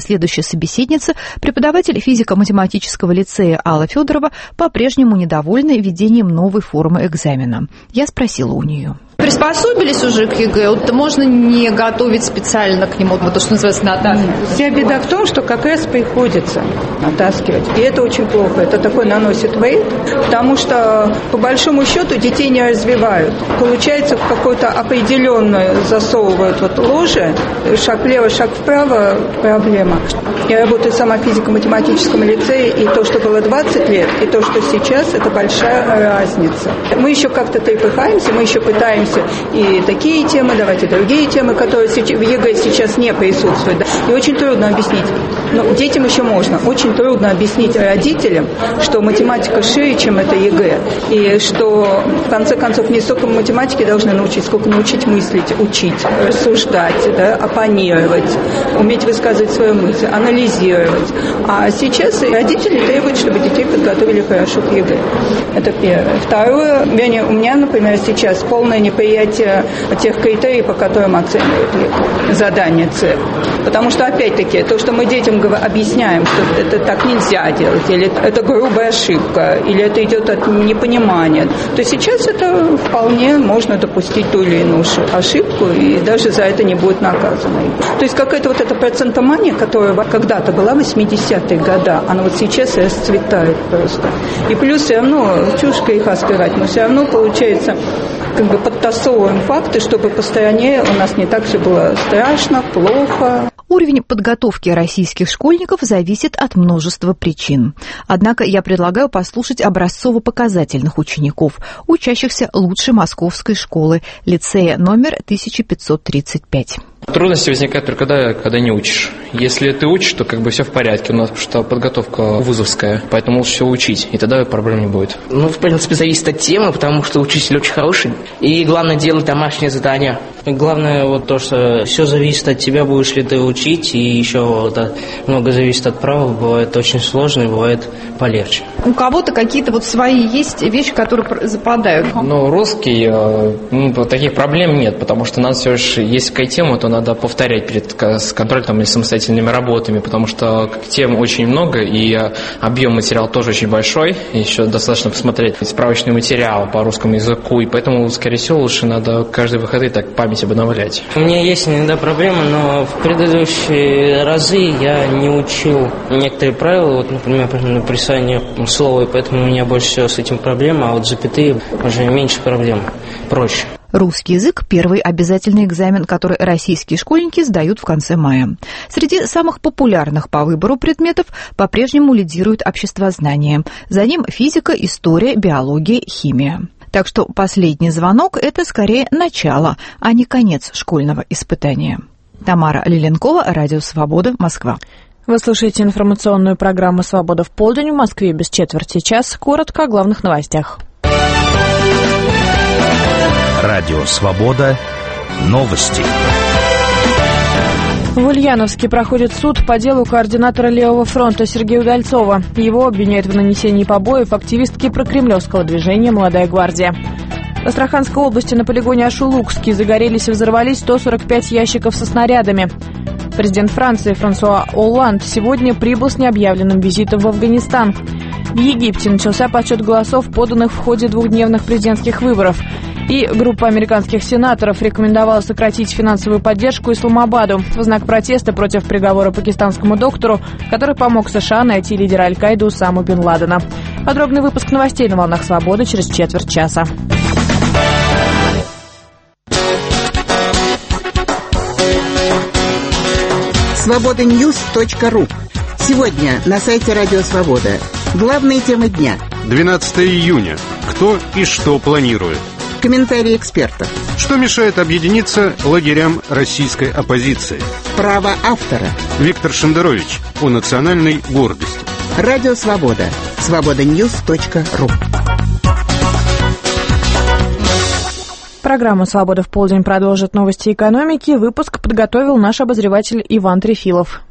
Speaker 28: следующая собеседница, преподаватель физико-математического лицея Алла Федорова, по-прежнему недовольна введением новой формы экзамена. Я спросила у нее. Приспособились уже к ЕГЭ? Вот можно не готовить специально к нему, вот то, что называется, натаскивать.
Speaker 2: Вся беда в том, что как раз приходится натаскивать. И это очень плохо. Это такой наносит вред, потому что, по большому счету, детей не развивают. Получается, в какое-то определенное засовывают ложе, шаг влево, шаг вправо, проблема. Я работаю сама в физико-математическом лицее, и то, что было 20 лет, и то, что сейчас, это большая разница. Мы еще как-то трепыхаемся, мы еще пытаемся и такие темы давать, и другие темы, которые в ЕГЭ сейчас не присутствуют. И очень трудно объяснить. Ну, детям еще можно. Очень трудно объяснить родителям, что математика шире, чем это ЕГЭ. И что, в конце концов, не столько математики должны научить, сколько научить мыслить, учить, рассуждать, да, оппонировать, уметь высказывать свою мысль, анализировать. А сейчас родители требуют, чтобы детей подготовили хорошо к ЕГЭ. Это первое. Второе, у меня, например, сейчас полное неприятие тех критерий, по которым оценивают задание ЦЕП. Потому что, опять-таки, то, что мы детям объясняем, что это так нельзя делать, или это грубая ошибка, или это идет от непонимания, то сейчас это вполне можно допустить ту или иную ошибку, и даже за это не будет наказано. То есть какая-то вот эта процентомания, которая когда-то была в 80-е годы, она вот сейчас расцветает просто. И плюс все равно, чушь греха скрывать, но все равно получается, как бы подтасовываем факты, чтобы по стране у нас не так все было страшно, плохо.
Speaker 28: Уровень подготовки российских школьников зависит от множества причин. Однако я предлагаю послушать образцово-показательных учеников, учащихся лучшей московской школы, лицея номер 1535.
Speaker 3: Трудности возникают только когда не учишь. Если ты учишь, то как бы все в порядке. У нас что подготовка вузовская, поэтому лучше всего учить, и тогда проблем не будет.
Speaker 4: Ну, в принципе, зависит от темы, потому что учитель очень хороший. И главное делать домашние задания. И главное вот то, что все зависит от тебя, будешь ли ты учить, и еще много зависит от права. Бывает очень сложно, и бывает полегче.
Speaker 28: У кого-то какие-то вот свои есть вещи, которые западают?
Speaker 3: Ну, русский, таких проблем нет, потому что у нас все же есть какая тема, то надо повторять перед контрольными или самостоятельными работами, потому что тем очень много, и объем материала тоже очень большой, еще достаточно посмотреть справочный материал по русскому языку, и поэтому, скорее всего, лучше надо каждые выходные так память обновлять.
Speaker 4: У меня есть иногда проблемы, но в предыдущие разы я не учил некоторые правила, вот, например, написание слова, и поэтому у меня больше всего с этим проблема, а вот запятые уже меньше проблем, проще.
Speaker 28: Русский язык – первый обязательный экзамен, который российские школьники сдают в конце мая. Среди самых популярных по выбору предметов по-прежнему лидирует обществознание. За ним физика, история, биология, химия. Так что последний звонок – это скорее начало, а не конец школьного испытания. Тамара Лиленкова, Радио Свобода, Москва.
Speaker 1: Вы слушаете информационную программу «Свобода в полдень». В Москве без четверти час. Коротко о главных новостях.
Speaker 8: Радио «Свобода». Новости.
Speaker 1: В Ульяновске проходит суд по делу координатора Левого фронта Сергея Удальцова. Его обвиняют в нанесении побоев активистки прокремлевского движения «Молодая гвардия». В Астраханской области на полигоне Ашулукский загорелись и взорвались 145 ящиков со снарядами. Президент Франции Франсуа Олланд сегодня прибыл с необъявленным визитом в Афганистан. В Египте начался подсчет голосов, поданных в ходе двухдневных президентских выборов. И группа американских сенаторов рекомендовала сократить финансовую поддержку Исламабаду в знак протеста против приговора пакистанскому доктору, который помог США найти лидера Аль-Каиды Усаму бен Ладена. Подробный выпуск новостей на «Волнах Свободы» через четверть часа.
Speaker 9: Свободаньюз.ру. Сегодня на сайте Радио Свобода. Главные темы дня.
Speaker 18: 12 июня. Кто и что планирует?
Speaker 9: Комментарии экспертов.
Speaker 18: Что мешает объединиться лагерям российской оппозиции?
Speaker 9: Право автора.
Speaker 18: Виктор Шендерович о национальной гордости.
Speaker 9: Радио Свобода. Свободаньюз.ру.
Speaker 1: Программа «Свобода в полдень» продолжит новости экономики. Выпуск подготовил наш обозреватель Иван Трефилов.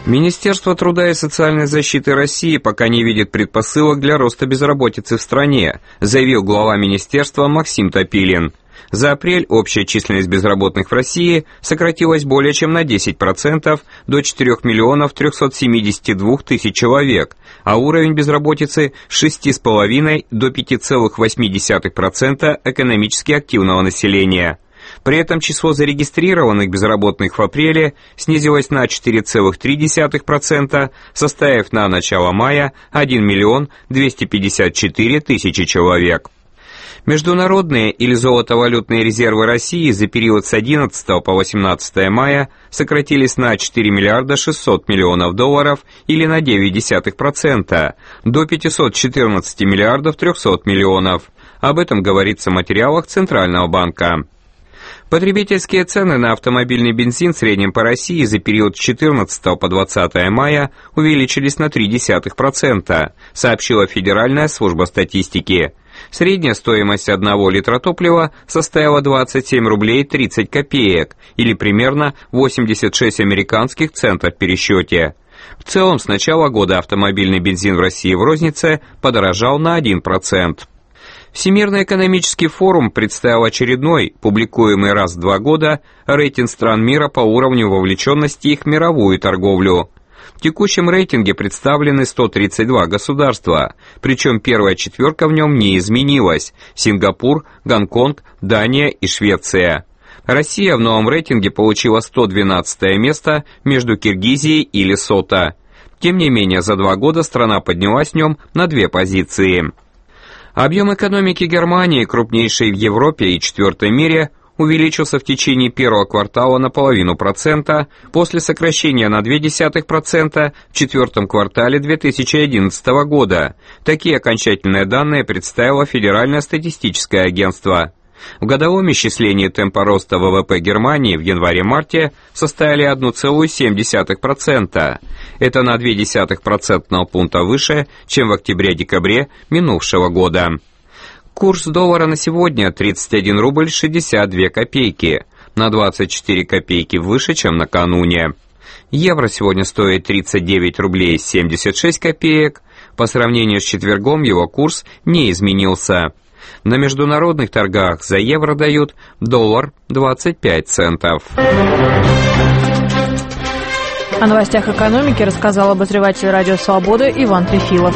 Speaker 11: Министерство труда и социальной защиты России пока не видит предпосылок для роста безработицы в стране, заявил глава министерства Максим Топилин. За апрель общая численность безработных в России сократилась более чем на 10% до 4 миллионов 372 тысяч человек, а уровень безработицы с 6,5% до 5,8% экономически активного населения. При этом число зарегистрированных безработных в апреле снизилось на 4,3%, составив на начало мая 1 миллион 254 тысячи человек. Международные или золотовалютные резервы России за период с 11 по 18 мая сократились на 4 миллиарда 600 миллионов долларов или на 0,9% до 514 миллиардов 300 миллионов. Об этом говорится в материалах Центрального банка. Потребительские цены на автомобильный бензин в среднем по России за период с 14 по 20 мая увеличились на 0,3%, сообщила Федеральная служба статистики. Средняя стоимость 1 литра топлива составила 27 рублей 30 копеек, или примерно 86 американских центов в пересчете. В целом, с начала года автомобильный бензин в России в рознице подорожал на 1%. Всемирный экономический форум представил очередной, публикуемый раз в 2 года, рейтинг стран мира по уровню вовлеченности их в мировую торговлю. В текущем рейтинге представлены 132 государства, причем первая четверка в нем не изменилась – Сингапур, Гонконг, Дания и Швеция. Россия в новом рейтинге получила 112 место между Киргизией и Лесото. Тем не менее, за 2 года страна поднялась в нем на 2 позиции. Объем экономики Германии, крупнейшей в Европе и 4-й мире, увеличился в течение первого квартала на 0,5%, после сокращения на 0,2% в 4-м квартале 2011 года. Такие окончательные данные представило Федеральное статистическое агентство. В годовом исчислении темпа роста ВВП Германии в январе-марте составили 1,7%. Это на 0,2% пункта выше, чем в октябре-декабре минувшего года. Курс доллара на сегодня 31 рубль 62 копейки, на 24 копейки выше, чем накануне. Евро сегодня стоит 39 рублей 76 копеек, по сравнению с четвергом его курс не изменился. На международных торгах за евро дают доллар 25 центов.
Speaker 1: О новостях экономики рассказал обозреватель «Радио Свобода» Иван Трефилов.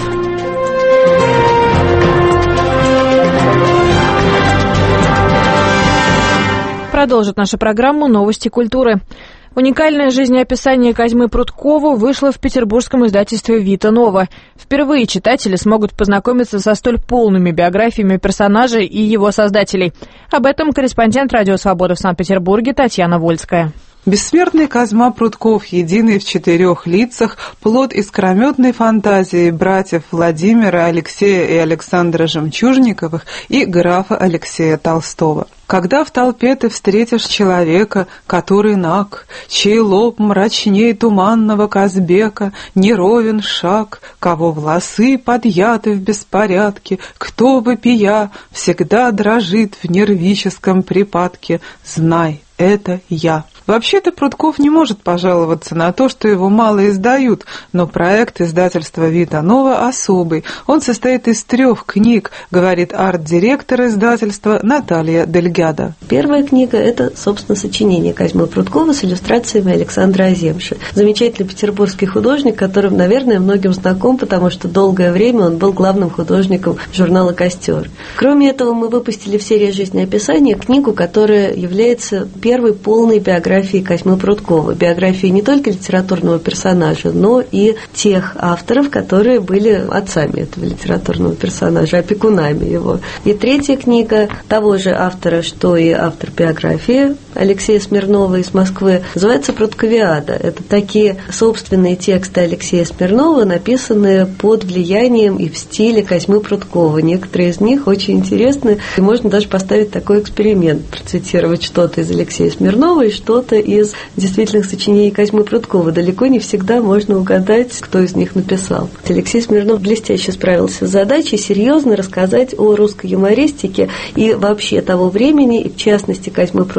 Speaker 1: Продолжит нашу программу «Новости культуры». Уникальное жизнеописание Козьмы Прудкова вышло в петербургском издательстве «Вита Нова». Впервые читатели смогут познакомиться со столь полными биографиями персонажей и его создателей. Об этом корреспондент «Радио Свобода» в Санкт-Петербурге Татьяна Вольская.
Speaker 12: Бессмертный Козьма Прудков, единый в 4 лицах, плод искрометной фантазии братьев Владимира, Алексея и Александра Жемчужниковых и графа Алексея Толстого. Когда в толпе ты встретишь человека, который наг, чей лоб мрачней туманного Казбека, неровен шаг, кого волосы подъяты в беспорядке, кто, вопия, всегда дрожит в нервическом припадке, знай, это я. Вообще-то Прудков не может пожаловаться на то, что его мало издают, но проект издательства «Вита Нова» особый. Он состоит из 3 книг, говорит арт-директор издательства Наталья Дельгядо.
Speaker 13: Первая книга – это, собственно, сочинение Козьмы Прудкова с иллюстрациями Александра Аземши. Замечательный петербургский художник, которым, наверное, многим знаком, потому что долгое время он был главным художником журнала «Костер». Кроме этого, мы выпустили в серии «Жизнеописание» книгу, которая является первой полной биографией Козьмы Прудкова. Биографии не только литературного персонажа, но и тех авторов, которые были отцами этого литературного персонажа, опекунами его. И 3-я книга того же автора, что и автор биографии Алексея Смирнова из Москвы, называется «Прудковиада». Это такие собственные тексты Алексея Смирнова, написанные под влиянием и в стиле Козьмы Прудкова. Некоторые из них очень интересны, и можно даже поставить такой эксперимент, процитировать что-то из Алексея Смирнова и что-то из действительных сочинений Козьмы Прудкова. Далеко не всегда можно угадать, кто из них написал. Алексей Смирнов блестяще справился с задачей серьезно рассказать о русской юмористике и вообще того времени, и в частности Козьмы Прудкова,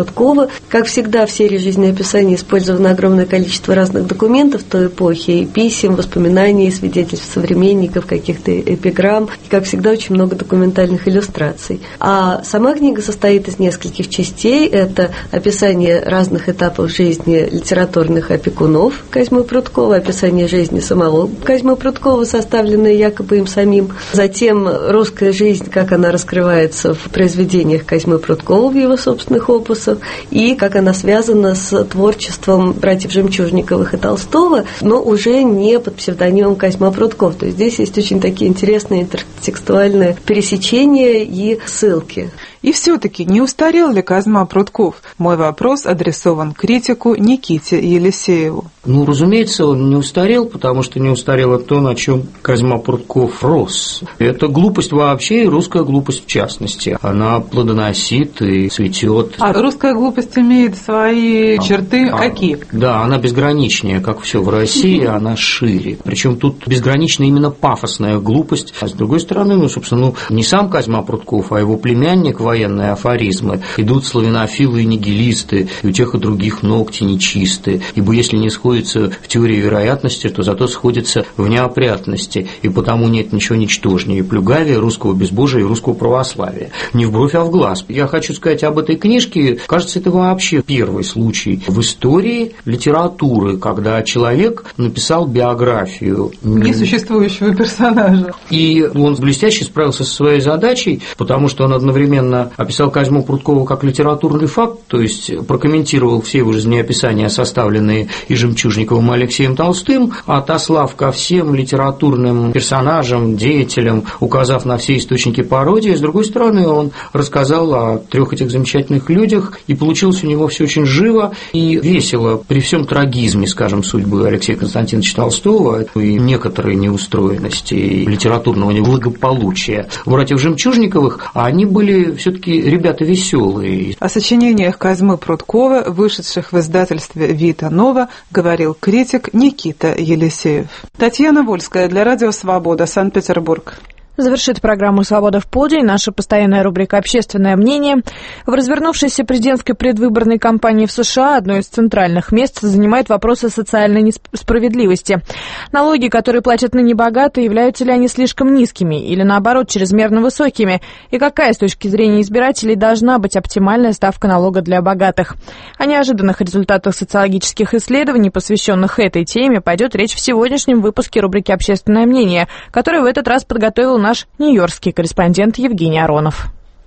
Speaker 13: Пруткова. Как всегда, в серии жизнеописаний использовано огромное количество разных документов той эпохи, и писем, воспоминаний, свидетельств современников, каких-то эпиграмм. И, как всегда, очень много документальных иллюстраций. А сама книга состоит из нескольких частей. Это описание разных этапов жизни литературных опекунов Козьмы Пруткова, описание жизни самого Козьмы Пруткова, составленное якобы им самим. Затем русская жизнь, как она раскрывается в произведениях Козьмы Пруткова, в его собственных опусах, и как она связана с творчеством братьев Жемчужниковых и Толстого, но уже не под псевдонимом Козьма Прутков. То есть здесь есть очень такие интересные интертекстуальные пересечения и ссылки.
Speaker 12: И все-таки не устарел ли Козьма Прутков? Мой вопрос адресован критику Никите Елисееву.
Speaker 5: Разумеется, он не устарел, потому что не устарело то, на чем Козьма Прутков рос. Это глупость вообще и русская глупость в частности. Она плодоносит и цветет.
Speaker 12: А русская глупость имеет свои черты какие?
Speaker 5: Да, она безграничнее, как все в России, она шире. Причем тут безгранична именно пафосная глупость. А с другой стороны, собственно, не сам Козьма Прутков, а его племянник, военные афоризмы. Идут славянофилы и нигилисты, и у тех и других ногти нечисты. Ибо если не сходится в теории вероятности, то зато сходится в неопрятности. И потому нет ничего ничтожнее и плюгавее русского безбожия и русского православия. Не в бровь, а в глаз. Я хочу сказать об этой книжке. Кажется, это вообще первый случай в истории литературы, когда человек написал биографию
Speaker 12: несуществующего персонажа.
Speaker 5: И он блестяще справился со своей задачей, потому что он одновременно описал Козьму Пруткова как литературный факт, то есть прокомментировал все его жизнеописания, составленные и Жемчужниковым, и Алексеем Толстым, отослав ко всем литературным персонажам, деятелям, указав на все источники пародии. С другой стороны, он рассказал о трех этих замечательных людях, и получилось у него все очень живо и весело, при всем трагизме, скажем, судьбы Алексея Константиновича Толстого и некоторой неустроенности и литературного неблагополучия братьев Жемчужниковых, они были все-таки ребята веселые.
Speaker 12: О сочинениях Козьмы Пруткова, вышедших в издательстве «Вита Нова», говорил критик Никита Елисеев. Татьяна Вольская для Радио Свобода, Санкт-Петербург.
Speaker 1: Завершит программу «Свобода в полдень» наша постоянная рубрика «Общественное мнение». В развернувшейся президентской предвыборной кампании в США одно из центральных мест занимает вопросы социальной несправедливости. Налоги, которые платят ныне богатые, являются ли они слишком низкими или, наоборот, чрезмерно высокими? И какая, с точки зрения избирателей, должна быть оптимальная ставка налога для богатых? О неожиданных результатах социологических исследований, посвященных этой теме, пойдет речь в сегодняшнем выпуске рубрики «Общественное мнение», который в этот раз подготовил наш нью-йоркский корреспондент Евгений Аронов.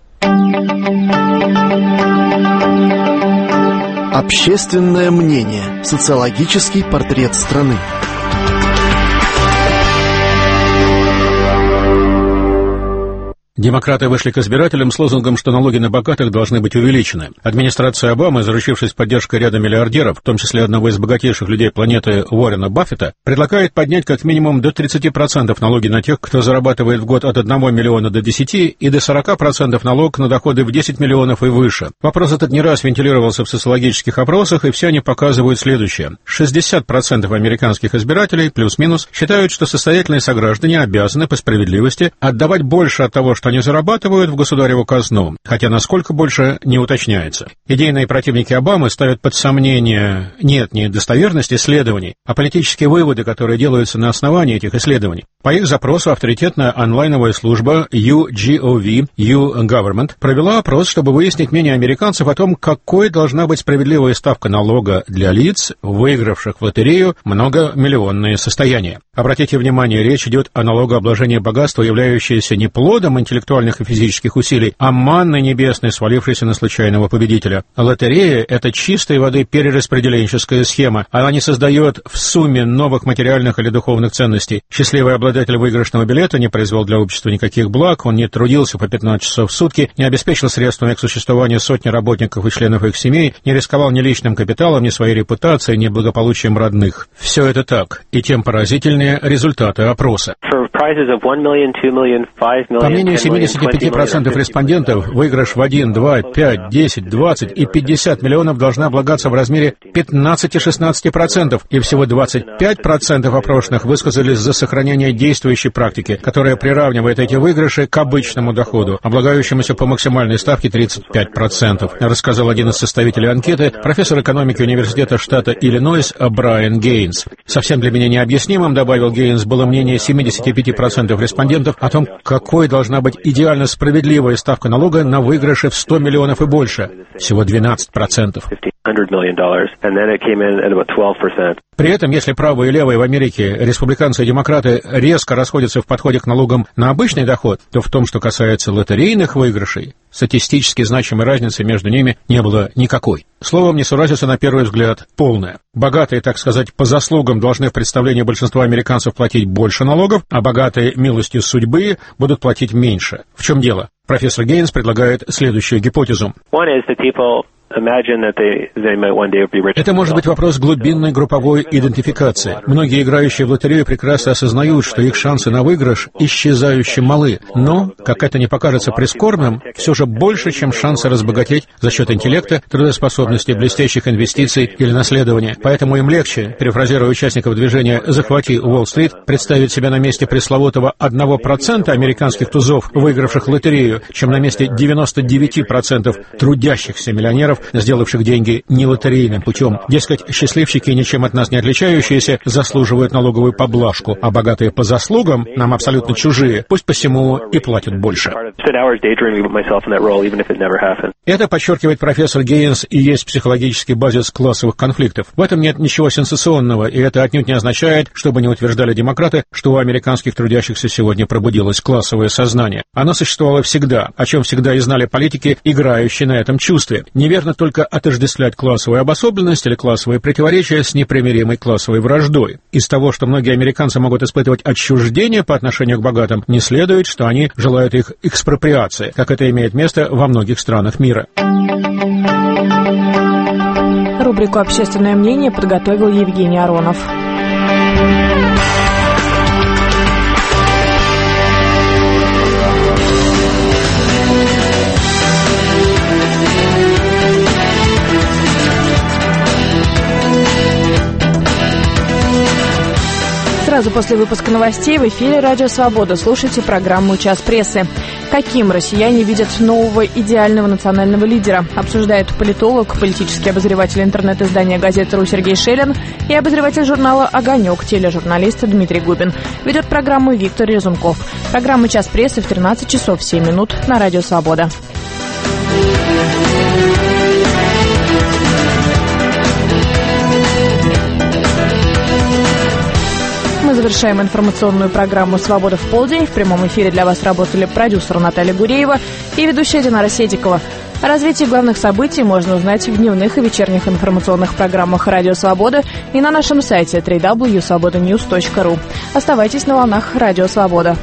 Speaker 14: Общественное мнение. Социологический портрет страны.
Speaker 15: Демократы вышли к избирателям с лозунгом, что налоги на богатых должны быть увеличены. Администрация Обамы, заручившись поддержкой ряда миллиардеров, в том числе одного из богатейших людей планеты Уоррена Баффета, предлагает поднять как минимум до 30% налоги на тех, кто зарабатывает в год от 1 миллиона до 10 и до 40% налог на доходы в 10 миллионов и выше. Вопрос этот не раз вентилировался в социологических опросах, и все они показывают следующее. 60% американских избирателей, плюс-минус, считают, что состоятельные сограждане обязаны по справедливости отдавать больше от того, что они зарабатывают в государеву казну, хотя насколько больше не уточняется. Идейные противники Обамы ставят под сомнение не достоверность исследований, а политические выводы, которые делаются на основании этих исследований. По их запросу авторитетная онлайновая служба YouGov, YouGovernment, провела опрос, чтобы выяснить мнение американцев о том, какой должна быть справедливая ставка налога для лиц, выигравших в лотерею многомиллионные состояния. Обратите внимание, речь идет о налогообложении богатства, являющееся не плодом интеллектуальных и физических усилий, а манной небесной, свалившейся на случайного победителя. Лотерея – это чистой воды перераспределенческая схема. Она не создает в сумме новых материальных или духовных ценностей. Счастливый обладатель выигрышного билета не произвел для общества никаких благ, он не трудился по 15 часов в сутки, не обеспечил средствами к существованию сотни работников и членов их семей, не рисковал ни личным капиталом, ни своей репутацией, ни благополучием родных. Все это так, и тем поразительнее результаты опроса. По мнению 75% респондентов выигрыш в 1, 2, 5, 10, 20 и 50 миллионов должна облагаться в размере 15-16%, и всего 25% опрошенных высказались за сохранение действующей практики, которая приравнивает эти выигрыши к обычному доходу, облагающемуся по максимальной ставке 35%, рассказал один из составителей анкеты, профессор экономики университета штата Иллинойс Брайан Гейнс. Совсем для меня необъяснимым, добавил Гейнс, было мнение 75% респондентов о том, какой должна быть идеально справедливая ставка налога на выигрыши в 100 миллионов и больше. Всего 12%. При этом, если правые и левые в Америке, республиканцы и демократы, резко расходятся в подходе к налогам на обычный доход, то в том, что касается лотерейных выигрышей, статистически значимой разницы между ними не было никакой. Словом, несуразица на первый взгляд полная. Богатые, так сказать, по заслугам должны в представлении большинства американцев платить больше налогов, а богатые милостью судьбы будут платить меньше. В чем дело? Профессор Гейнс предлагает следующую гипотезу. Это может быть вопрос глубинной групповой идентификации. Многие играющие в лотерею прекрасно осознают, что их шансы на выигрыш исчезающе малы, но, как это не покажется прискорбным, все же больше, чем шансы разбогатеть за счет интеллекта, трудоспособности, блестящих инвестиций или наследования. Поэтому им легче, перефразируя участников движения «Захвати Уолл-стрит», представить себя на месте пресловутого 1% американских тузов, выигравших лотерею, чем на месте 99% трудящихся миллионеров, сделавших деньги не лотерейным путем. Дескать, счастливчики, ничем от нас не отличающиеся, заслуживают налоговую поблажку, а богатые по заслугам, нам абсолютно чужие, пусть посему и платят больше. Это, подчеркивает профессор Гейнс, и есть психологический базис классовых конфликтов. В этом нет ничего сенсационного, и это отнюдь не означает, чтобы не утверждали демократы, что у американских трудящихся сегодня пробудилось классовое сознание. Оно существовало всегда, о чем всегда и знали политики, играющие на этом чувстве. Неверно только отождествлять классовую обособленность или классовые противоречия с непримиримой классовой враждой. Из того, что многие американцы могут испытывать отчуждение по отношению к богатым, не следует, что они желают их экспроприации, как это имеет место во многих странах мира.
Speaker 1: Рубрику «Общественное мнение» подготовил Евгений Аронов. Сразу после выпуска новостей в эфире «Радио Свобода» слушайте программу «Час прессы». Каким россияне видят нового идеального национального лидера, обсуждает политолог, политический обозреватель интернет-издания «Газета.ру» Сергей Шелин и обозреватель журнала «Огонек», тележурналист Дмитрий Губин. Ведет программу Виктор Резунков. Программа «Час прессы» в 13 часов 7 минут на «Радио Свобода». Мы завершаем информационную программу «Свобода в полдень». В прямом эфире для вас работали продюсер Наталья Гуреева и ведущая Динара Седикова. О развитии главных событий можно узнать в дневных и вечерних информационных программах «Радио Свобода» и на нашем сайте www.svobodanews.ru. Оставайтесь на волнах «Радио Свобода».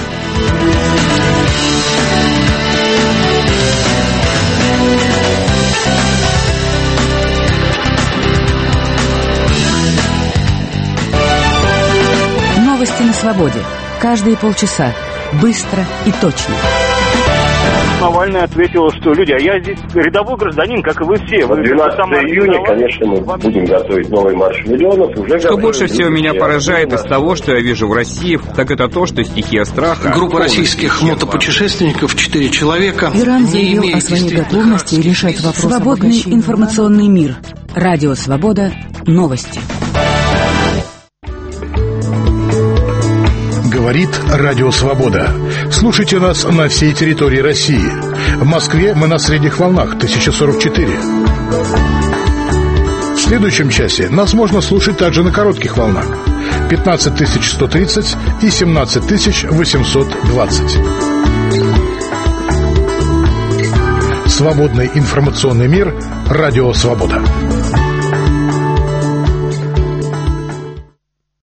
Speaker 16: Новости на свободе. Каждые полчаса. Быстро и точно.
Speaker 17: Навальный ответил, что люди, а я здесь рядовой гражданин, как и вы все.
Speaker 19: 12 июня, конечно, мы будем готовить новый марш миллионов.
Speaker 11: Что больше всего меня поражает из того, что я вижу в России, так это то, что стихия страха...
Speaker 20: Группа российских мотопутешественников, 4 человека...
Speaker 16: Иран заявил о своей готовности решать вопрос. Свободный информационный мир. Радио Свобода. Новости.
Speaker 21: Говорит Радио Свобода. Слушайте нас на всей территории России. В Москве мы на средних волнах 1044. В следующем часе нас можно слушать также на коротких волнах 15130 и 17820. Свободный информационный мир. Радио Свобода.